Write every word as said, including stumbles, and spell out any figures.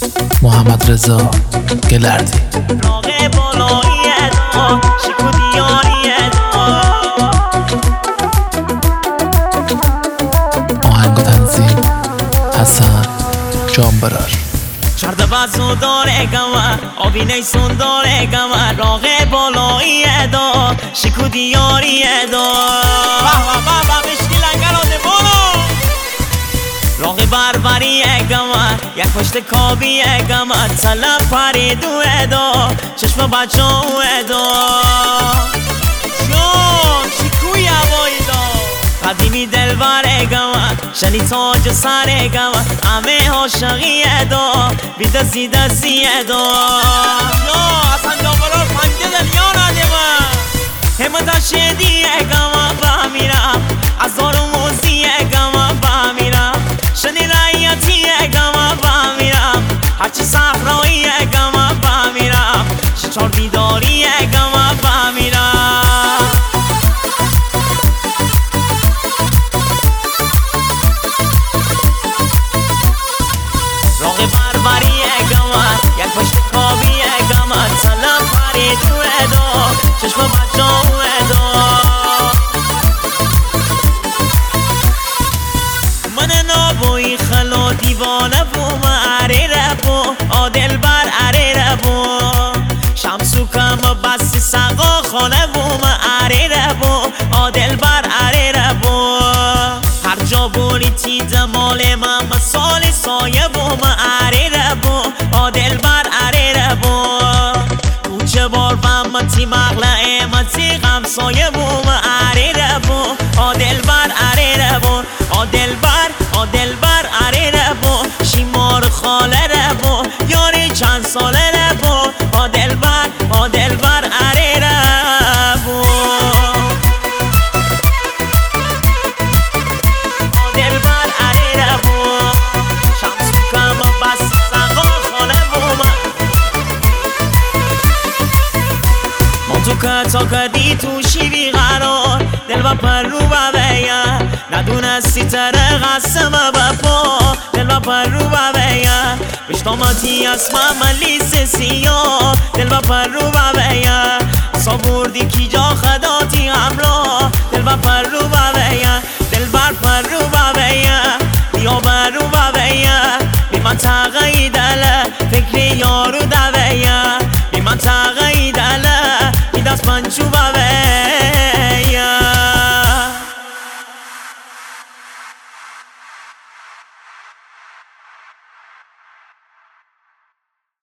محمد رضا گلردی. راغ بالایی ادا شکو دیاری ادا. آهنگ و تنظیم حسن جانبرار. چرده بازو داره گمه آبی نیسون داره گمه. راغ بالایی ادا شکو دیاری ادا. بابا بابا مشکی لنگراده برو. راغ بربری اگمه یک پشت کابی اگمه. تلم پریدو ادا چشم بچه او ادا. جان شکوی هوایی دا قدیمی دلبر اگمه. شنی تاج سر اگمه. همه عاشقی ادا بی دستی دستی ادا. یا اصلا جابرار پنجه دنیا ندیمه. همه شدی اگمه بمیرم. از دارو موزی اگمه بمیرم. شنی رایتی اگمه بمیرم. هرچی صحرایی اگمه بمیرم. شچار بیداری اگمه بمیرم. راغ بربری اگمه یک پشت کابی اگمه. سلام پرید تو ادا چشم بچه او ادا. من نابوی خلا دیوانه بو مره ربو. آدل بر اره ربو. شمسو کم بسی سقا خانه بو مره ربو. آدل بر اره ربو. هر جا بوری تیز مال من مسال سایه بو مره ربو. آدل بر اره ربو. کوچه بار بمتی مغلعه متی غم سایه بو مره ربو. آدل بر اره ربو. آدل بر آدل بر اره ربو. شیمار خاله ربو. یاری چند ساله ربو. آدل بر آدل بر اره ربو. آدل بر اره ربو. شمسو کم بس سقا خانه بوم. من تو که تا کدی تو شیوی قرار. دل و پر رو ببیا ندونستی تره قسم بپا. دل و پر رو ببیا بشتامتی اسمم من لیست سیاه. دل و پر رو ببیا سا بردی کی جا خداتی همراه. دل و پر رو ببیا دل بر پر رو ببیا بیا بر رو ببیا بی من تغیید